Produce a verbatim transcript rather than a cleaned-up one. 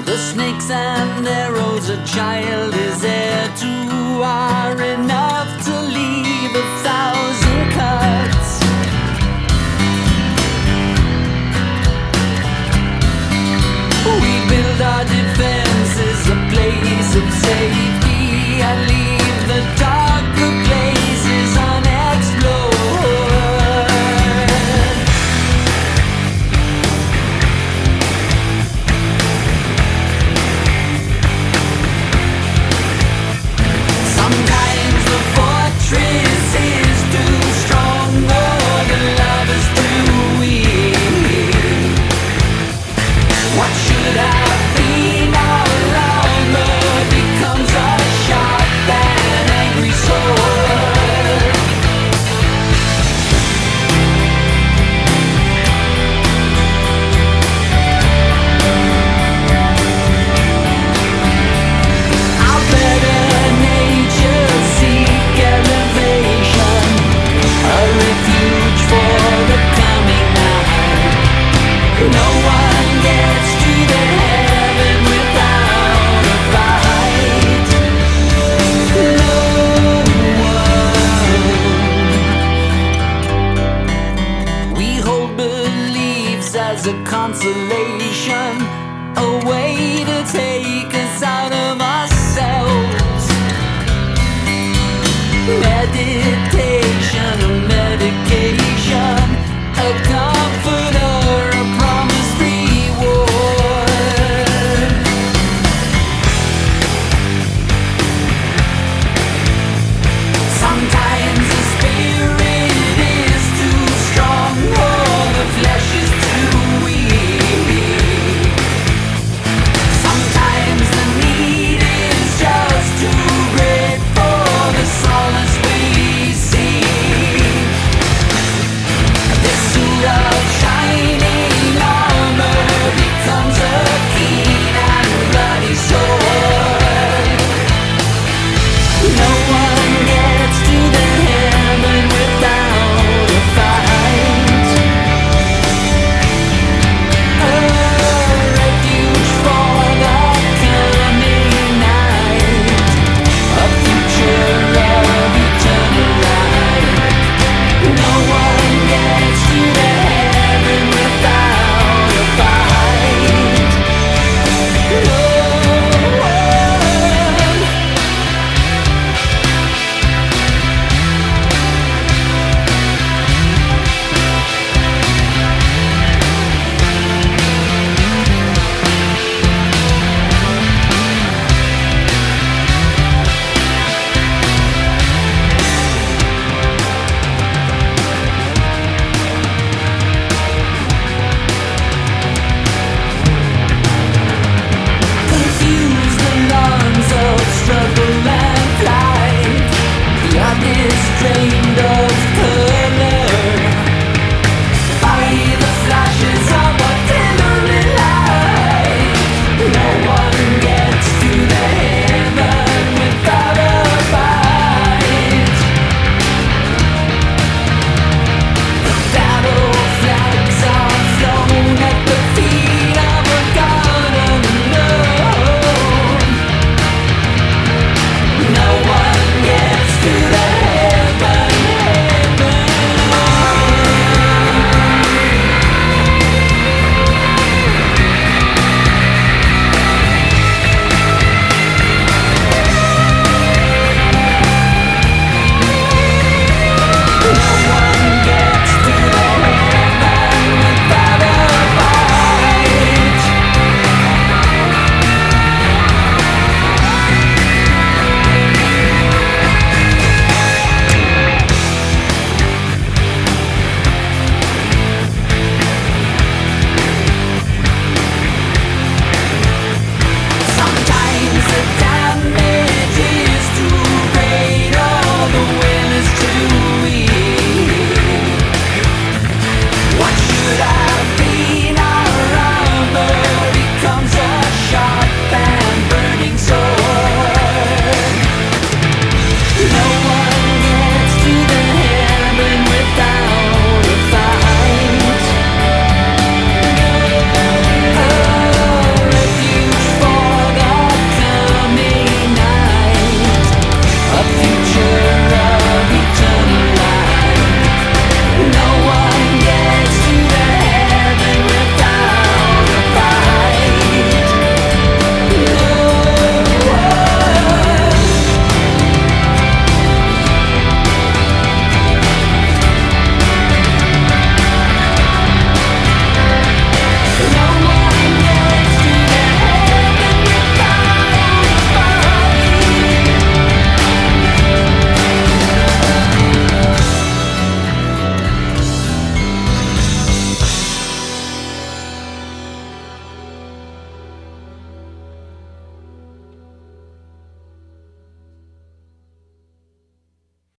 The snakes and arrows a child is heir to are enough to leave a thousand cuts. We build our defenses a place of safety and leave the darker places unexplored. Sometimes the fortress is too strong, or the love is too weak. What should have been no longer becomes a sharp and angry sword. Our better nature seek elevation, a refuge for the coming night. No one gets to the heaven without a fight. No one. We hold beliefs as a consolation, a way to take us out of our